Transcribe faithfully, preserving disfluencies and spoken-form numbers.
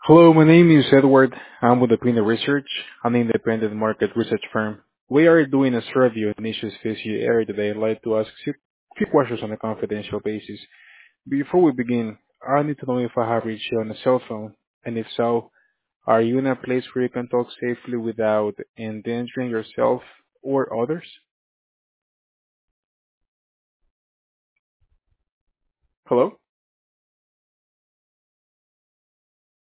Hello, my name is Edward. I'm with Opinion Research, an independent market research firm. We are doing a survey on issues facing your area today. I'd like to ask you a few questions on a confidential basis. Before we begin, I need to know if I have reached you on a cell phone, and if so, are you in a place where you can talk safely without endangering yourself or others? Hello?